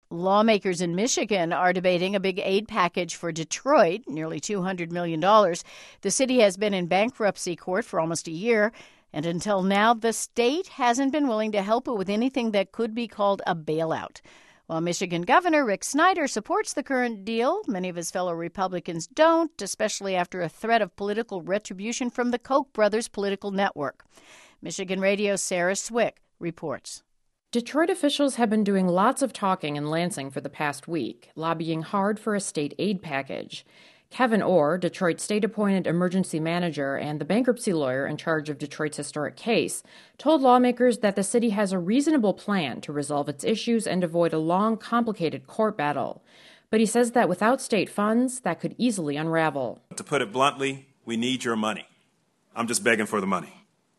Lawmakers in Michigan are debating a big aid package for Detroit, nearly $200 million. The city has been in bankruptcy court for almost a year, and until now, the state hasn't been willing to help it with anything that could be called a bailout. While Michigan Governor Rick Snyder supports the current deal, many of his fellow Republicans don't, especially after a threat of political retribution from the Koch brothers' political network. Michigan Radio's Sarah Swick reports. Detroit officials have been doing lots of talking in Lansing for the past week, lobbying hard for a state aid package. Kevin Orr, Detroit's state-appointed emergency manager and the bankruptcy lawyer in charge of Detroit's historic case, told lawmakers that the city has a reasonable plan to resolve its issues and avoid a long, complicated court battle. But he says that without state funds, that could easily unravel. To put it bluntly, we need your money. I'm just begging for the money.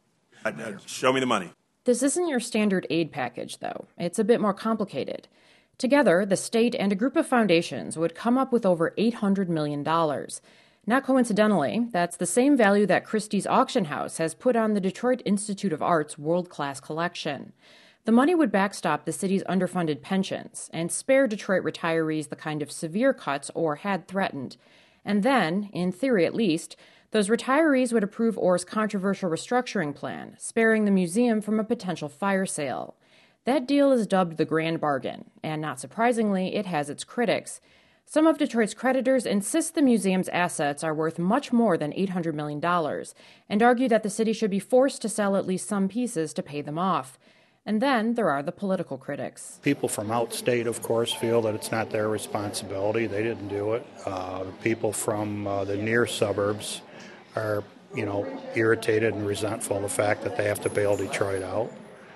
Show me the money. This isn't your standard aid package, though. It's a bit more complicated. Together, the state and a group of foundations would come up with over $800 million. Not coincidentally, that's the same value that Christie's auction house has put on the Detroit Institute of Art's world-class collection. The money would backstop the city's underfunded pensions and spare Detroit retirees the kind of severe cuts Orr had threatened. And then, in theory at least, those retirees would approve Orr's controversial restructuring plan, sparing the museum from a potential fire sale. That deal is dubbed the Grand Bargain, and not surprisingly, it has its critics. Some of Detroit's creditors insist the museum's assets are worth much more than $800 million, and argue that the city should be forced to sell at least some pieces to pay them off. And then there are the political critics. People from outstate, of course, feel that it's not their responsibility. They didn't do it. People from the near suburbs are, irritated and resentful of the fact that they have to bail Detroit out.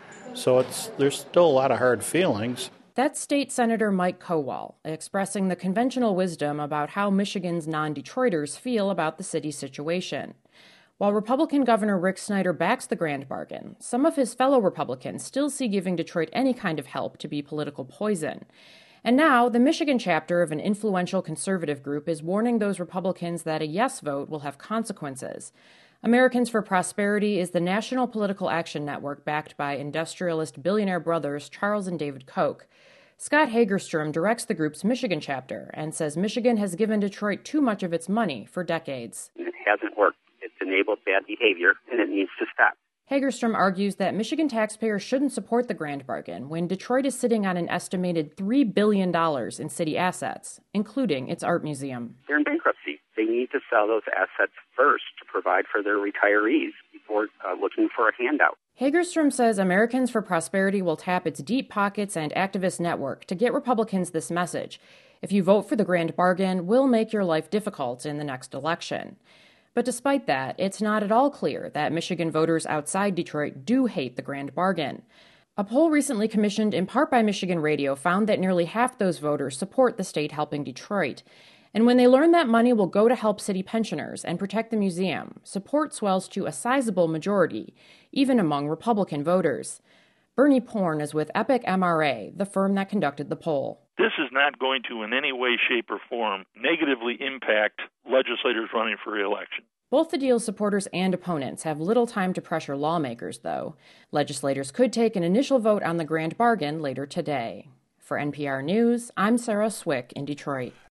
So there's still a lot of hard feelings. That's State Senator Mike Kowal, expressing the conventional wisdom about how Michigan's non-Detroiters feel about the city's situation. While Republican Governor Rick Snyder backs the Grand Bargain, some of his fellow Republicans still see giving Detroit any kind of help to be political poison. And now, the Michigan chapter of an influential conservative group is warning those Republicans that a yes vote will have consequences. Americans for Prosperity is the national political action network backed by industrialist billionaire brothers Charles and David Koch. Scott Hagerstrom directs the group's Michigan chapter and says Michigan has given Detroit too much of its money for decades. It hasn't worked. It's enabled bad behavior, and it needs to stop. Hagerstrom argues that Michigan taxpayers shouldn't support the Grand Bargain when Detroit is sitting on an estimated $3 billion in city assets, including its art museum. They're in bankruptcy. They need to sell those assets first to provide for their retirees before looking for a handout. Hagerstrom says Americans for Prosperity will tap its deep pockets and activist network to get Republicans this message. If you vote for the Grand Bargain, we'll make your life difficult in the next election. But despite that, it's not at all clear that Michigan voters outside Detroit do hate the Grand Bargain. A poll recently commissioned in part by Michigan Radio found that nearly half those voters support the state helping Detroit. And when they learn that money will go to help city pensioners and protect the museum, support swells to a sizable majority, even among Republican voters. Bernie Porn is with Epic MRA, the firm that conducted the poll. This is not going to in any way, shape, or form negatively impact legislators running for re-election. Both the deal's supporters and opponents have little time to pressure lawmakers, though. Legislators could take an initial vote on the Grand Bargain later today. For NPR News, I'm Sarah Swick in Detroit.